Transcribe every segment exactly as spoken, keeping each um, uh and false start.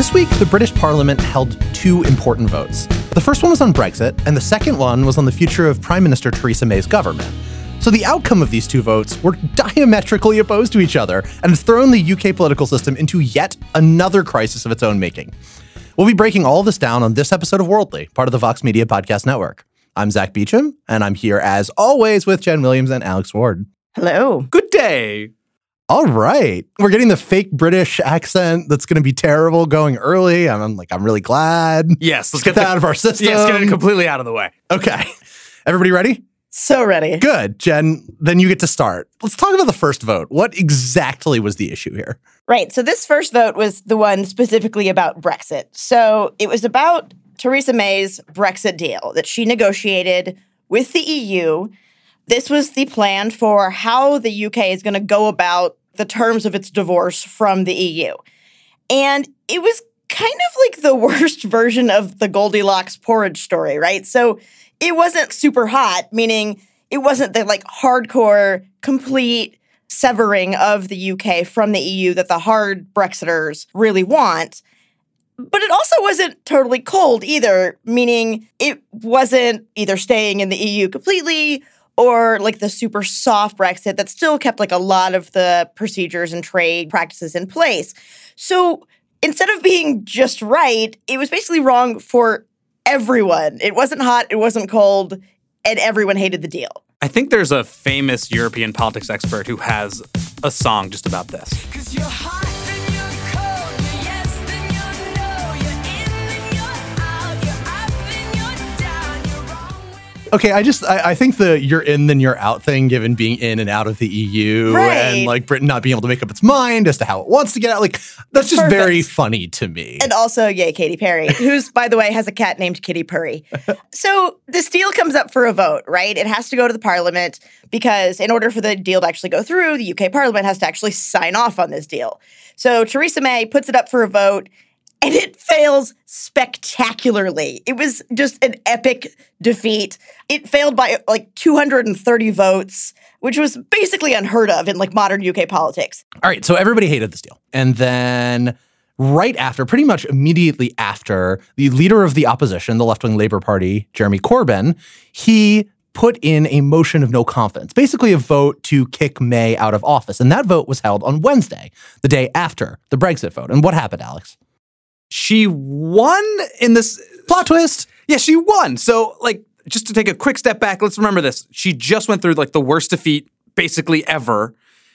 This week, the British Parliament held two important votes. The first one was on Brexit, and the second one was on the future of Prime Minister Theresa May's government. So the outcome of these two votes were diametrically opposed to each other, and it's thrown the U K political system into yet another crisis of its own making. We'll be breaking all of this down on this episode of Worldly, part of the Vox Media Podcast Network. I'm Zach Beecham, and I'm here, as always, with Jen Williams and Alex Ward. Hello. Good day. All right. We're getting the fake British accent that's going to be terrible going early. I'm, I'm like, I'm really glad. Yes. Let's get that the, out of our system. Yes, get it completely out of the way. Okay. Everybody ready? So ready. Good. Jen, then you get to start. Let's talk about the first vote. What exactly was the issue here? Right. So this first vote was the one specifically about Brexit. So it was about Theresa May's Brexit deal that she negotiated with the E U. This was the plan for how the U K is going to go about the terms of its divorce from the E U. And it was kind of like the worst version of the Goldilocks porridge story, right? So it wasn't super hot, meaning it wasn't the like hardcore, complete severing of the U K from the E U that the hard Brexiters really want. But it also wasn't totally cold either, meaning it wasn't either staying in the E U completely or like the super soft Brexit that still kept like a lot of the procedures and trade practices in place. So instead of being just right, it was basically wrong for everyone. It wasn't hot, it wasn't cold, and everyone hated the deal. I think there's a famous European politics expert who has a song just about this. 'Cause you're hot, then you're cold, you're yes, then you're no, you're in, then you're out, you're up, then you're down, you're wrong. Okay, I just, I, I think the you're in, then you're out thing, given being in and out of the E U right. and like Britain not being able to make up its mind as to how it wants to get out, like that's just Perfect. very funny to me. And also, yay, Katy Perry, who's, by the way, has a cat named Kitty Purry. So this deal comes up for a vote, right? It has to go to the parliament because in order for the deal to actually go through, the U K parliament has to actually sign off on this deal. So Theresa May puts it up for a vote, and it fails spectacularly. It was just an epic defeat. It failed by like two hundred thirty votes, which was basically unheard of in like modern U K politics. All right, so everybody hated this deal. And then right after, pretty much immediately after, the leader of the opposition, the left-wing Labour Party, Jeremy Corbyn, he put in a motion of no confidence, basically a vote to kick May out of office. And that vote was held on Wednesday, the day after the Brexit vote. And what happened, Alex? She won in this plot twist. Yeah, she won. So, like, just to take a quick step back, let's remember this. She just went through, like, the worst defeat basically ever.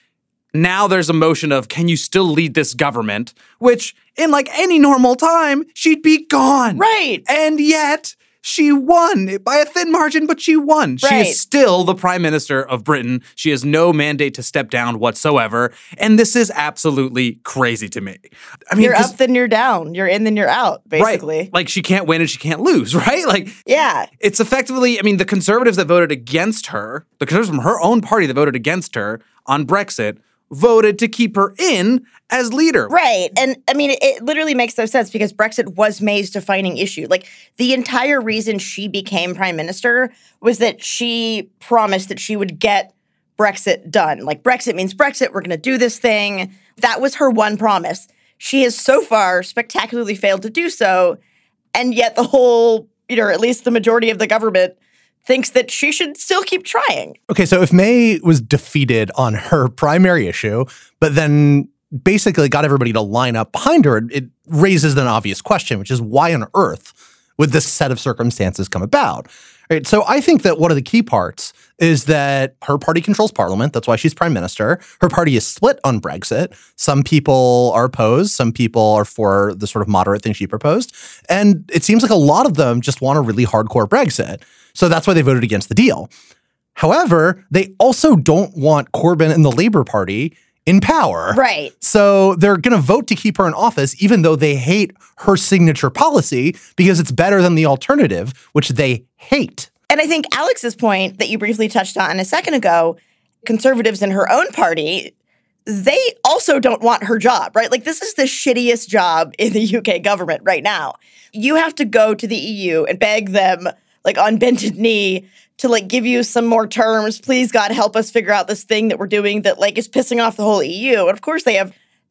Now there's a motion of, can you still lead this government? Which, in, like, any normal time, she'd be gone. Right. And yet, she won by a thin margin, but she won. Right. She is still the Prime Minister of Britain. She has no mandate to step down whatsoever. And this is absolutely crazy to me. I mean, you're up, then you're down. You're in, then you're out, basically. Right. Like, she can't win and she can't lose, right? Like, yeah. It's effectively, I mean, the conservatives that voted against her, the conservatives from her own party that voted against her on Brexit, voted to keep her in as leader. Right. And I mean, it, it literally makes no sense because Brexit was May's defining issue. Like, the entire reason she became prime minister was that she promised that she would get Brexit done. Like, Brexit means Brexit. We're going to do this thing. That was her one promise. She has so far spectacularly failed to do so. And yet the whole, you know, or at least the majority of the government thinks that she should still keep trying. Okay, so if May was defeated on her primary issue, but then basically got everybody to line up behind her, it raises an obvious question, which is why on earth would this set of circumstances come about? Right, so I think that one of the key parts is that her party controls parliament. That's why she's prime minister. Her party is split on Brexit. Some people are opposed. Some people are for the sort of moderate thing she proposed. And it seems like a lot of them just want a really hardcore Brexit. So that's why they voted against the deal. However, they also don't want Corbyn and the Labour Party in power. Right. So they're going to vote to keep her in office, even though they hate her signature policy, because it's better than the alternative, which they hate. And I think Alex's point that you briefly touched on a second ago, conservatives in her own party, they also don't want her job, right? Like, this is the shittiest job in the U K government right now. You have to go to the E U and beg them, like, on bended knee to, like, give you some more terms. Please, God, help us figure out this thing that we're doing that, like, is pissing off the whole E U. And of course, they have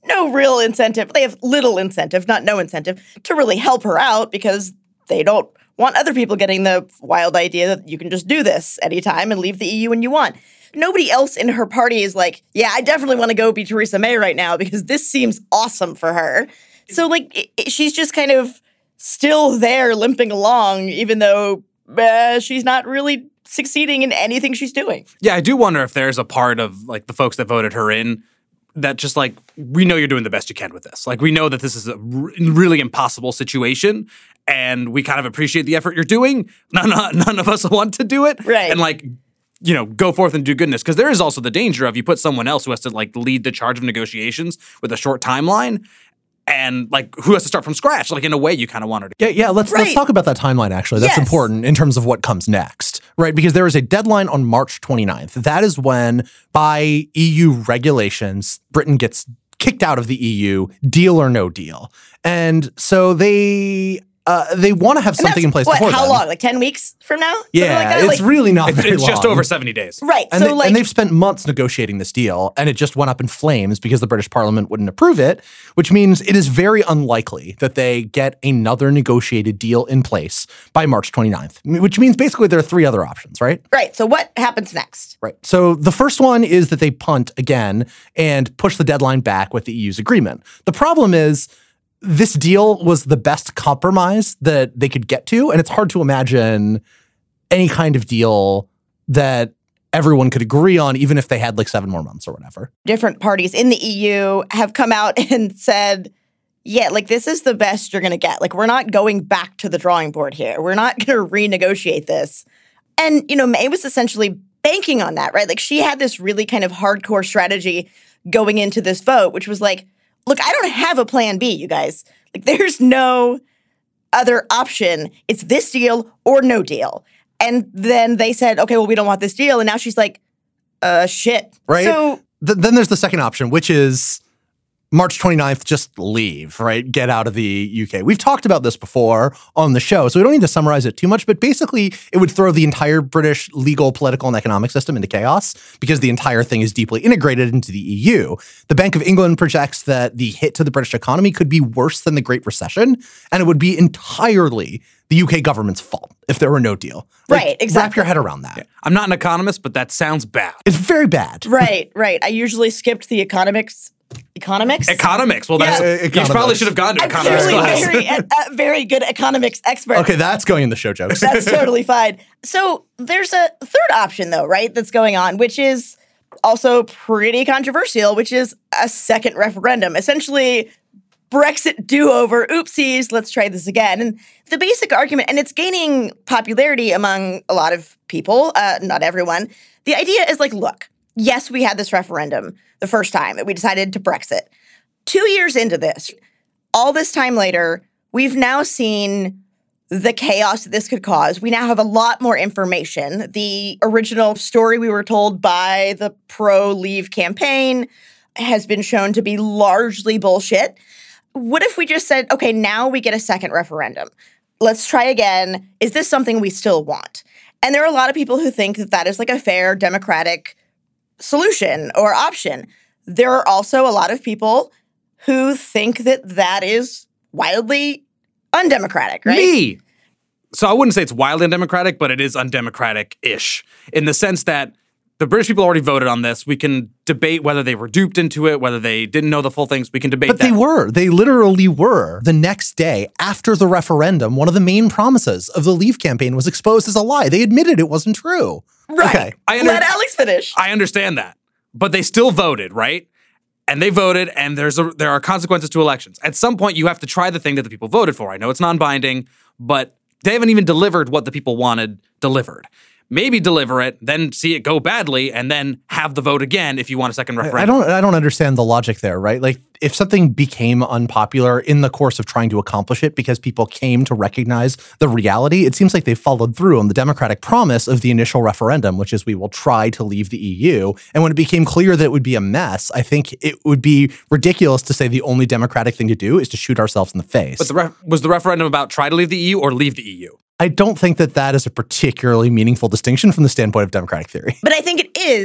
no real incentive. They have little incentive, not no incentive, to really help her out because they don't want other people getting the wild idea that you can just do this anytime and leave the E U when you want. Nobody else in her party is like, yeah, I definitely want to go be Theresa May right now because this seems awesome for her. So, like, it, it, she's just kind of still there limping along, even though uh, she's not really succeeding in anything she's doing. Yeah, I do wonder if there's a part of, like, the folks that voted her in that just, like, we know you're doing the best you can with this. Like, we know that this is a r- really impossible situation, and we kind of appreciate the effort you're doing. None, none of us want to do it. Right. And, like, you know, go forth and do goodness. Because there is also the danger of you put someone else who has to, like, lead the charge of negotiations with a short timeline. And, like, who has to start from scratch? Like, in a way, you kind of want her to. Yeah, yeah. Let's Right. let's talk about that timeline. Actually, that's Yes. important in terms of what comes next, right? Because there is a deadline on March twenty-ninth. That is when, by E U regulations, Britain gets kicked out of the E U, deal or no deal. And so they uh, they want to have And something that's, in place what, before how then. long? Like ten weeks from now? Something Yeah, like that? it's Like- really not It's, very it's long. just over seventy days. Right. And, so, they, like, and they've spent months negotiating this deal, and it just went up in flames because the British Parliament wouldn't approve it, which means it is very unlikely that they get another negotiated deal in place by March twenty-ninth, which means basically there are three other options, right? right. So, what happens next? Right. So the first one is that they punt again and push the deadline back with the E U's agreement. The problem is this deal was the best compromise that they could get to, and it's hard to imagine any kind of deal that everyone could agree on, even if they had like seven more months or whatever. Different parties in the E U have come out and said, yeah, like, this is the best you're going to get. Like, we're not going back to the drawing board here. We're not going to renegotiate this. And, you know, May was essentially banking on that, right? Like, she had this really kind of hardcore strategy going into this vote, which was like, look, I don't have a plan B, you guys. Like, there's no other option. It's this deal or no deal. And then they said, okay, well, we don't want this deal. And now she's like, uh, shit. Right? So, Th- then there's the second option, which is March twenty-ninth, just leave, right? Get out of the U K. We've talked about this before on the show, so we don't need to summarize it too much, but basically it would throw the entire British legal, political, and economic system into chaos because the entire thing is deeply integrated into the E U. The Bank of England projects that the hit to the British economy could be worse than the Great Recession, and it would be entirely the U K government's fault if there were no deal. Like, Right, exactly. Wrap your head around that. I'm not an economist, but that sounds bad. It's very bad. right, right. I usually skipped the economics. Economics? Economics. Well, that's Yeah, you probably economics. should have gone to I'm economics clearly class. very, a, a very good economics expert. Okay, that's going in the show jokes. That's totally fine. So there's a third option, though, right, that's going on, which is also pretty controversial, which is a second referendum. Essentially, Brexit do-over, oopsies, let's try this again. And the basic argument, and it's gaining popularity among a lot of people, uh, not everyone. The idea is like, look, yes, we had this referendum the first time that we decided to Brexit. Two years into this, all this time later, we've now seen the chaos that this could cause. We now have a lot more information. The original story we were told by the pro-Leave campaign has been shown to be largely bullshit. What if we just said, okay, now we get a second referendum. Let's try again. Is this something we still want? And there are a lot of people who think that that is like a fair democratic solution or option. There are also a lot of people who think that that is wildly undemocratic, right? Me. So I wouldn't say it's wildly undemocratic, but it is undemocratic-ish in the sense that the British people already voted on this. We can debate whether they were duped into it, whether they didn't know the full things. We can debate But that. they were. They literally were. The next day after the referendum, one of the main promises of the Leave campaign was exposed as a lie. They admitted it wasn't true. Right. Okay. I under- Let Alex finish. I understand that. But they still voted, right? And they voted, and there's a, there are consequences to elections. At some point, you have to try the thing that the people voted for. I know it's non-binding, but they haven't even delivered what the people wanted delivered. Maybe deliver it, then see it go badly, and then have the vote again if you want a second referendum. I don't I don't understand the logic there, right? Like if something became unpopular in the course of trying to accomplish it because people came to recognize the reality, it seems like they followed through on the democratic promise of the initial referendum, which is we will try to leave the E U. And when it became clear that it would be a mess, I think it would be ridiculous to say the only democratic thing to do is to shoot ourselves in the face. But the ref- was the referendum about try to leave the E U or leave the E U? I don't think that that is a particularly meaningful distinction from the standpoint of democratic theory. But I think it is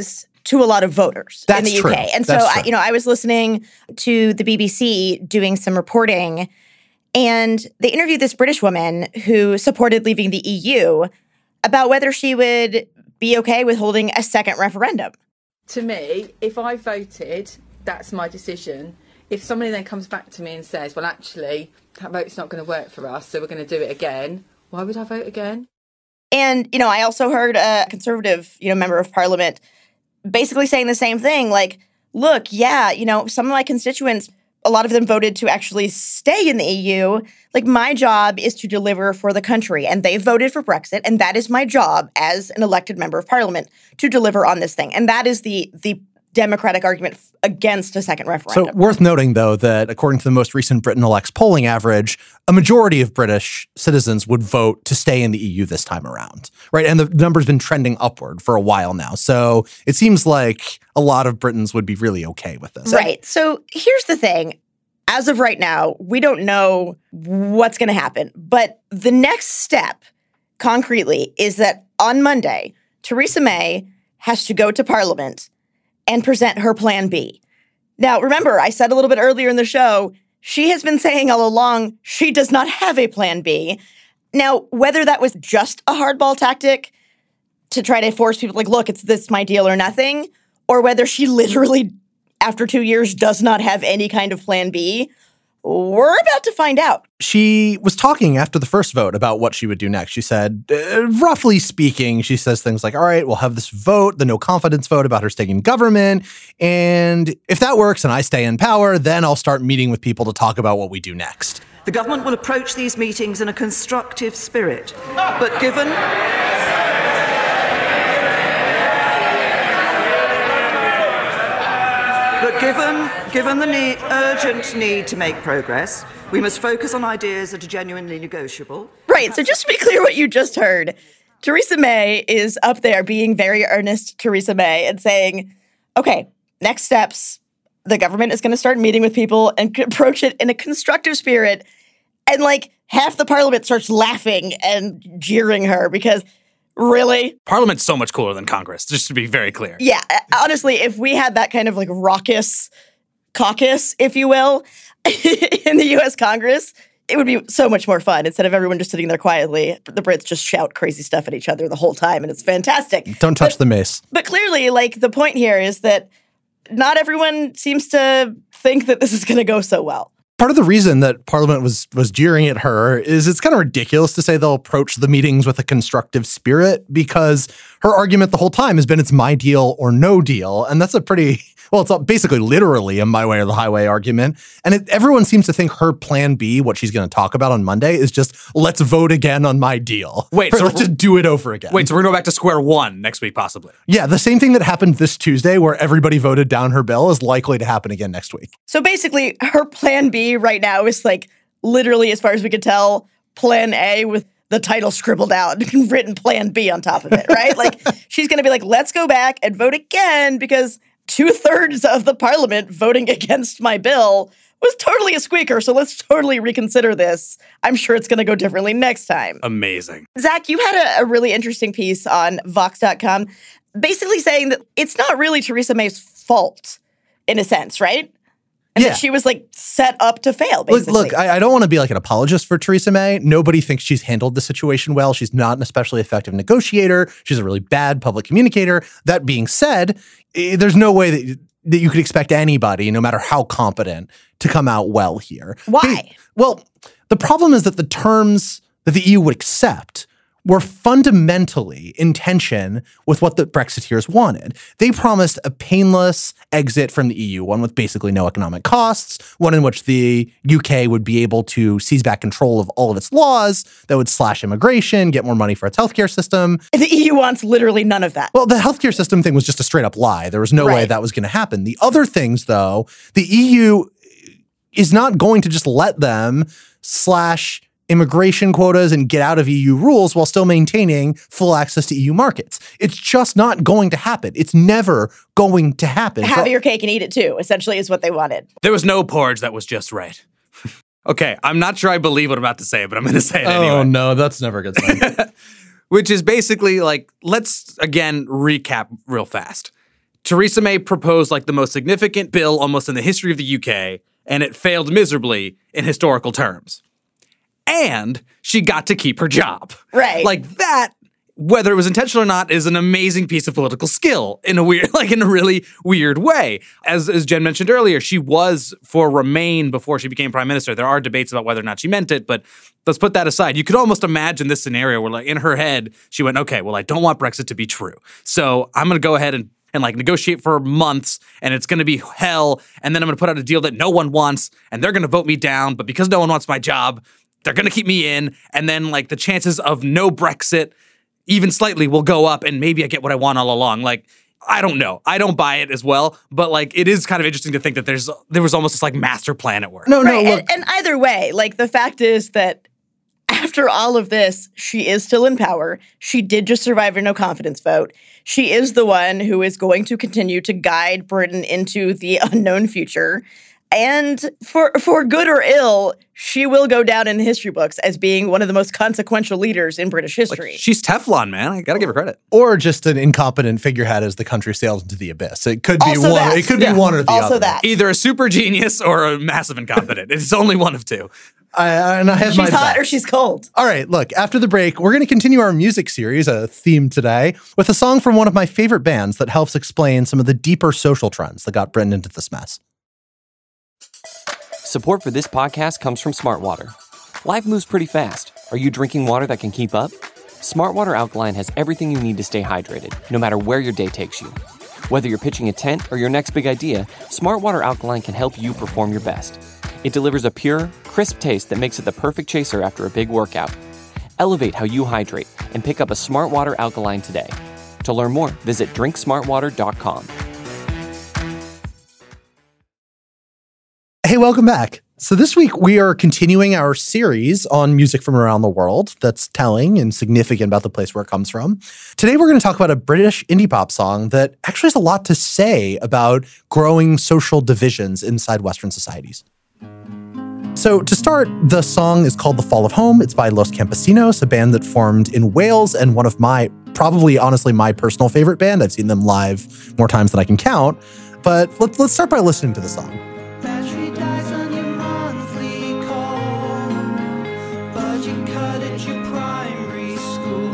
to a lot of voters That's in the U K. true. And so, That's I, true. you know, I was listening to the B B C doing some reporting, and they interviewed this British woman who supported leaving the E U about whether she would be okay with holding a second referendum. To me, if I voted, that's my decision. If somebody then comes back to me and says, well, actually, that vote's not going to work for us, so we're going to do it again, why would I vote again? And, you know, I also heard a Conservative, you know, member of Parliament basically saying the same thing. Like, look, yeah, you know, some of my constituents, a lot of them voted to actually stay in the E U. Like, my job is to deliver for the country. And they voted for Brexit. And that is my job as an elected member of Parliament to deliver on this thing. And that is the the Democratic argument f- against a second referendum. So worth noting, though, that according to the most recent Britain Elects polling average, a majority of British citizens would vote to stay in the E U this time around, right? And the number's been trending upward for a while now. So it seems like a lot of Britons would be really okay with this. Right. So here's the thing. As of right now, we don't know what's going to happen. But the next step, concretely, is that on Monday, Theresa May has to go to Parliament and present her plan B. Now, remember, I said a little bit earlier in the show, she has been saying all along she does not have a plan B. Now, whether that was just a hardball tactic to try to force people like, look, it's this my deal or nothing, or whether she literally, after two years, does not have any kind of plan B, we're about to find out. She was talking after the first vote about what she would do next. She said, uh, roughly speaking, she says things like, all right, we'll have this vote, the no confidence vote about her staying in government. And if that works and I stay in power, then I'll start meeting with people to talk about what we do next. The government will approach these meetings in a constructive spirit. But given... But given, given the need, urgent need to make progress, we must focus on ideas that are genuinely negotiable. Right. So just to be clear what you just heard, Theresa May is up there being very earnest Theresa May and saying, okay, next steps, the government is going to start meeting with people and approach it in a constructive spirit. And like half the Parliament starts laughing and jeering her because really? Parliament's so much cooler than Congress, just to be very clear. Yeah. Honestly, if we had that kind of like raucous caucus, if you will, in the U S Congress, it would be so much more fun. Instead of everyone just sitting there quietly, the Brits just shout crazy stuff at each other the whole time, and it's fantastic. Don't touch but, the mace. But clearly, like, the point here is that not everyone seems to think that this is going to go so well. Part of the reason that Parliament was was jeering at her is it's kind of ridiculous to say they'll approach the meetings with a constructive spirit, because her argument the whole time has been it's my deal or no deal. And that's a pretty, well, it's basically literally a my way or the highway argument. And it, everyone seems to think her plan B, what she's going to talk about on Monday, is just let's vote again on my deal. Wait, or so let's just do it over again. Wait, so we're going to go back to square one next week, possibly? Yeah, the same thing that happened this Tuesday where everybody voted down her bill is likely to happen again next week. So basically, her plan B right now is like literally, as far as we could tell, plan A with the title scribbled out and written plan B on top of it, right? Like, she's going to be like, let's go back and vote again because two-thirds of the Parliament voting against my bill was totally a squeaker, so let's totally reconsider this. I'm sure it's going to go differently next time. Amazing. Zach, you had a, a really interesting piece on Vox dot com basically saying that it's not really Theresa May's fault, in a sense, right? And Yeah. that she was, like, set up to fail, basically. Look, look I, I don't want to be like an apologist for Theresa May. Nobody thinks she's handled the situation well. She's not an especially effective negotiator. She's a really bad public communicator. That being said, eh, there's no way that, that you could expect anybody, no matter how competent, to come out well here. Why? They- well, the problem is that the terms that the E U would accept were fundamentally in tension with what the Brexiteers wanted. They promised a painless exit from the E U, one with basically no economic costs, one in which the U K would be able to seize back control of all of its laws, that would slash immigration, get more money for its healthcare system. The E U wants literally none of that. Well, the healthcare system thing was just a straight up lie. There was no way Right. that was going to happen. The other things, though, the E U is not going to just let them slash immigration quotas and get out of E U rules while still maintaining full access to E U markets. It's just not going to happen. It's never going to happen. Have For- your cake and eat it too, essentially, is what they wanted. There was no porridge that was just right. Okay, I'm not sure I believe what I'm about to say, but I'm going to say it anyway. Oh, no, that's never a good sign. Which is basically like, let's again recap real fast. Theresa May proposed like the most significant bill almost in the history of the U K, and it failed miserably in historical terms. And she got to keep her job. Right. Like that, whether it was intentional or not, is an amazing piece of political skill in a weird, like in a really weird way. As, as Jen mentioned earlier, she was for Remain before she became prime minister. There are debates about whether or not she meant it, but let's put that aside. You could almost imagine this scenario where like in her head, she went, okay, well, I don't want Brexit to be true. So I'm going to go ahead and and like negotiate for months, and it's going to be hell, and then I'm going to put out a deal that no one wants, and they're going to vote me down, but because no one wants my job, they're going to keep me in, and then like the chances of no Brexit even slightly will go up, and maybe I get what I want all along. Like, I don't know. I don't buy it as well, but like it is kind of interesting to think that there's there was almost this like master plan at work. No, no, Right. look. And, and either way, like the fact is that after all of this, she is still in power. She did just survive a no confidence vote. She is the one who is going to continue to guide Britain into the unknown future. And for for good or ill, she will go down in the history books as being one of the most consequential leaders in British history. Like, she's Teflon, man. I got to give her credit. Or just an incompetent figurehead as the country sails into the abyss. It could be Also one. that. It could Yeah. be one or the Also other. that. Either a super genius or a massive incompetent. It's only one of two. I, and I have my she's hot bet. or she's cold. All right, look, after the break, we're going to continue our music series, a theme today, with a song from one of my favorite bands that helps explain some of the deeper social trends that got Britain into this mess. Support for this podcast comes from Smartwater. Life moves pretty fast. Are you drinking water that can keep up? Smartwater Alkaline has everything you need to stay hydrated, no matter where your day takes you. Whether you're pitching a tent or your next big idea, Smartwater Alkaline can help you perform your best. It delivers a pure, crisp taste that makes it the perfect chaser after a big workout. Elevate how you hydrate and pick up a Smartwater Alkaline today. To learn more, visit drink smartwater dot com. Hey, welcome back. So this week we are continuing our series on music from around the world that's telling and significant about the place where it comes from. Today we're going to talk about a British indie pop song that actually has a lot to say about growing social divisions inside Western societies. So to start, the song is called The Fall of Home. It's by Los Campesinos, a band that formed in Wales and one of my, probably honestly, my personal favorite band. I've seen them live more times than I can count. But let's, let's start by listening to the song. Battery dies on your monthly call. Budget cut at your primary school.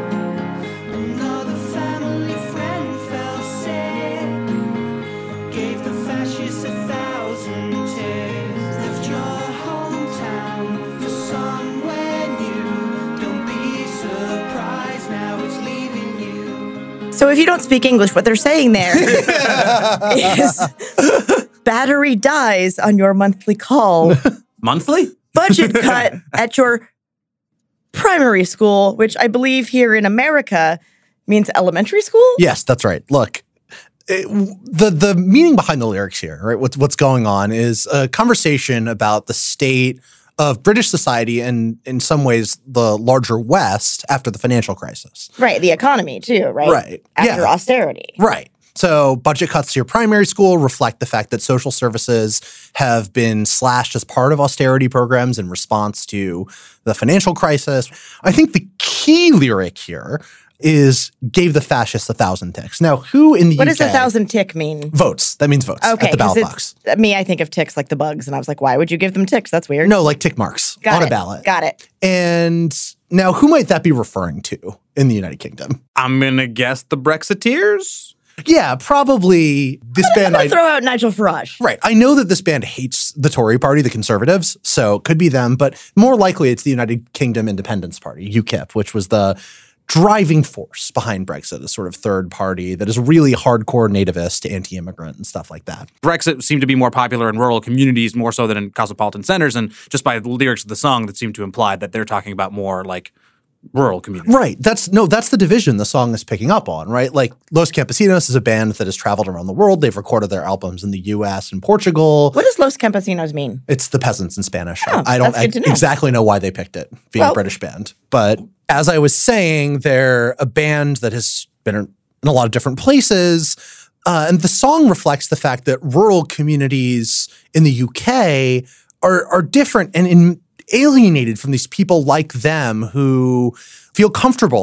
Another family friend fell sick. Gave the fascists a thousand ticks. Left your hometown for somewhere new. Don't be surprised now it's leaving you. So if you don't speak English, what they're saying there is battery dies on your monthly call. Monthly? Budget cut at your primary school, which I believe here in America means elementary school? Yes, that's right. Look, it, the the meaning behind the lyrics here, right? What's what's going on is a conversation about the state of British society and in some ways the larger West after the financial crisis. Right, the economy too, right? Right, After yeah. austerity. Right. So budget cuts to your primary school reflect the fact that social services have been slashed as part of austerity programs in response to the financial crisis. I think the key lyric here is gave the fascists a thousand ticks. Now, who in the What U K— does a thousand tick mean? Votes. That means votes Okay, at the 'cause ballot it's- box. Me, I think of ticks like the bugs, and I was like, why would you give them ticks? That's weird. No, like tick marks Got on it. a ballot. Got it. And now, who might that be referring to in the United Kingdom? I'm going to guess the Brexiteers. Yeah, probably this band. I, Throw out Nigel Farage. right. I know that this band hates the Tory party, the Conservatives, so it could be them, but more likely it's the United Kingdom Independence Party, U KIP, which was the driving force behind Brexit, a sort of third party that is really hardcore nativist, anti-immigrant and stuff like that. Brexit seemed to be more popular in rural communities more so than in cosmopolitan centers. And just by the lyrics of the song, that seemed to imply that they're talking about more like rural communities. Right. That's no, that's the division the song is picking up on, right? Like Los Campesinos is a band that has traveled around the world. They've recorded their albums in the U S and Portugal. What does Los Campesinos mean? It's the peasants in Spanish. Oh, I don't that's good to know. exactly know why they picked it, being Well- a British band. But as I was saying, they're a band that has been in a lot of different places. Uh, and the song reflects the fact that rural communities in the U K are, are different and in, alienated from these people like them who feel comfortable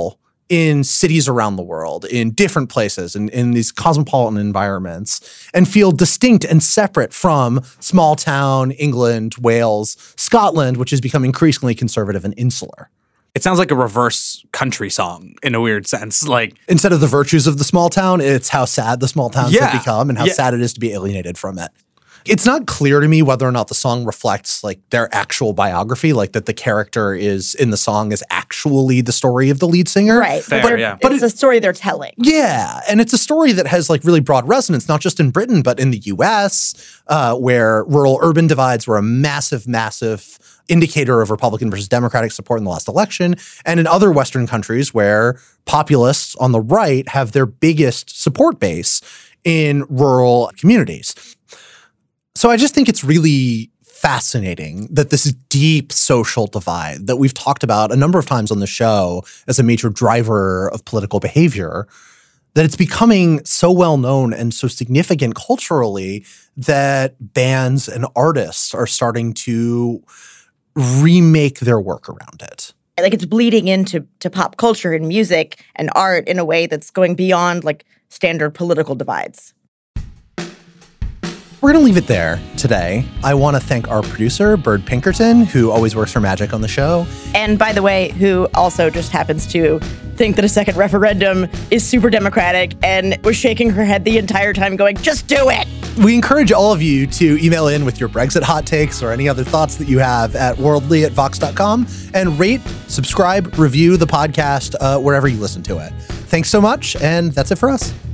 in cities around the world, in different places, in, in these cosmopolitan environments, and feel distinct and separate from small town England, Wales, Scotland, which has become increasingly conservative and insular. It sounds like a reverse country song in a weird sense. Like, instead of the virtues of the small town, it's how sad the small towns Yeah. have become and how Yeah. sad it is to be alienated from it. It's not clear to me whether or not the song reflects like their actual biography, like that the character is in the song is actually the story of the lead singer. Right. Fair, They're- yeah. But it's it- a story they're telling. Yeah, and it's a story that has like really broad resonance, not just in Britain, but in the U S, uh, where rural-urban divides were a massive, massive indicator of Republican versus Democratic support in the last election, and in other Western countries where populists on the right have their biggest support base in rural communities. So I just think it's really fascinating that this deep social divide that we've talked about a number of times on the show as a major driver of political behavior, that it's becoming so well known and so significant culturally that bands and artists are starting to remake their work around it. Like it's bleeding into to pop culture and music and art in a way that's going beyond like standard political divides. We're going to leave it there today. I want to thank our producer, Bird Pinkerton, who always works for magic on the show. And by the way, who also just happens to think that a second referendum is super democratic and was shaking her head the entire time going, just do it. We encourage all of you to email in with your Brexit hot takes or any other thoughts that you have at worldly at vox dot com and rate, subscribe, review the podcast uh, wherever you listen to it. Thanks so much, and that's it for us.